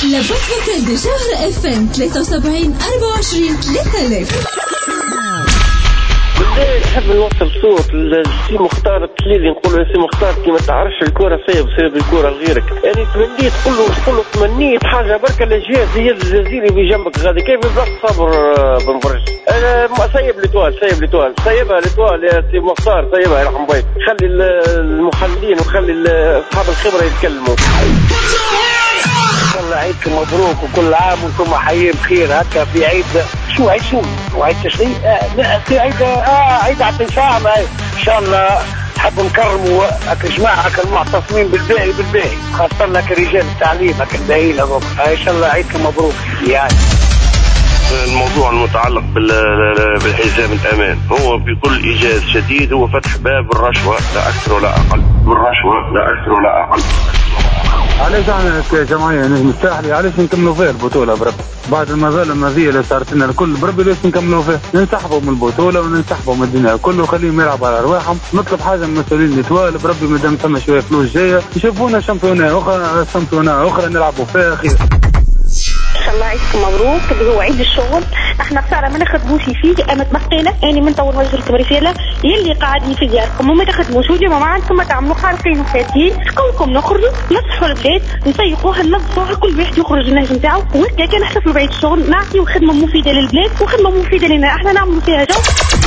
لابد فوكال دي جوهرة اف ام 73 24 3000. نحب نوصل صوت للسي مختار التليلي، نقول له سي مختار كي ما تعرفش الكرة سيب الكرة لغيرك. يعني تمنيت كله تمنيت حاجة بركة الجهاز هي الجزيري بجنبك غادي كيف بالضبط صبر بن برج. انا سيب سيبها لتوال يا سي مختار، سيبها يرحم بيك، خلي المحللين وخلي اصحاب الخبرة يتكلموا. الله عيدكم مبروك وكل عام وانتم حيين بخير. هكا في عيد شو عيد تشريق؟ لا في عيد اعتصام. ان شاء الله نحب نكرموا جماعة المعتصمين بالباهي خاصة لك رجال التعليم الباهيين هذوك. ان شاء الله عيدكم مبروك. يعني الموضوع المتعلق بالحزام الأمان هو بكل إيجاز شديد هو فتح باب الرشوة لا أكثر ولا أقل. علاش احنا كجمعية نجم الساحلي علاش نكملوا فيها البطولة بربي بعد المظالم الماضية اللي صارت لنا الكل بربي ليش نكملوا فيها؟ ننسحبوا من البطولة وننسحبوا من الدنيا كله وخليهم يلعبوا على أرواحهم. نطلب حاجة من المسؤولين نتوالى بربي مادام ثم شوية فلوس جاية يشوفونا شامبيونات أخرى نلعبوا فيها خير. ان شاء الله عيدكم مبروك. اللي هو عيد الشغل احنا بصراحه ما نخدموش فيه اما تبقينا يعني من طول وجه الرساله يلي قاعدين في دياركم وما تخدموش واليوم ما عندكم ما تعملوا خارقين وفاتين شكونكم نخرجوا نصحوا البلاد نسيقوها ننظفوها كل واحد يخرج النهج نتاعو وهكا كان نحتفلوا بعيد الشغل نعطيو خدمه مفيده للبلاد وخدمه مفيده لنا احنا نعملوا فيها جو.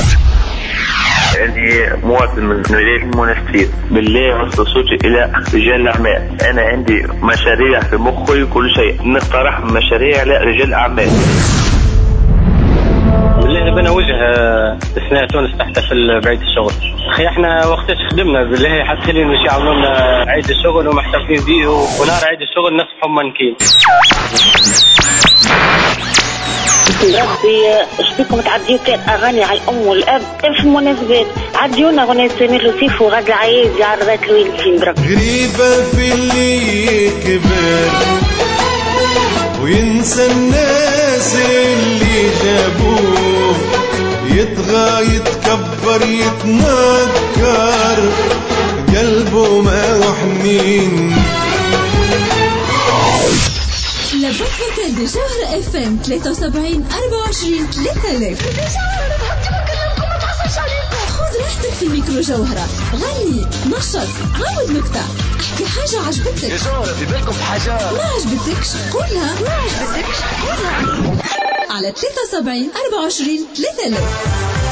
عندي مواطن من ولاية المنستير بالله وصل صوتي إلى رجال الأعمال. أنا عندي مشاريع في مخي كل شيء نقترح مشاريع لرجال الأعمال. بالله بنا وجه اثناء تونس تحتفل بعيد الشغل. اخي احنا وقتاش خدمنا بالله حتى لين مش يعملوا لنا عيد الشغل ومحتفلين به ونهار عيد الشغل نصبحوا منكين. ربي اشبيكم تعديو كان اغاني على الام والاب في المناسبات عديونا غناء سمير لطيف وغاد العياز عرضات له الفيلم برك غريبة في اللي كبر وينسى الناس اللي جابوه يطغى يتكبر يتنكر قلبه ما وحنين. لابد فوكال دي جوهرة اف ام 73 24 3000. خذ راحتك في ميكرو جوهرة، غني نشط عاود مقطع احكي حاجة عجبتك يا جوهرة في بالكم في حاجة ما عجبتكش قولها على 73 24 3000.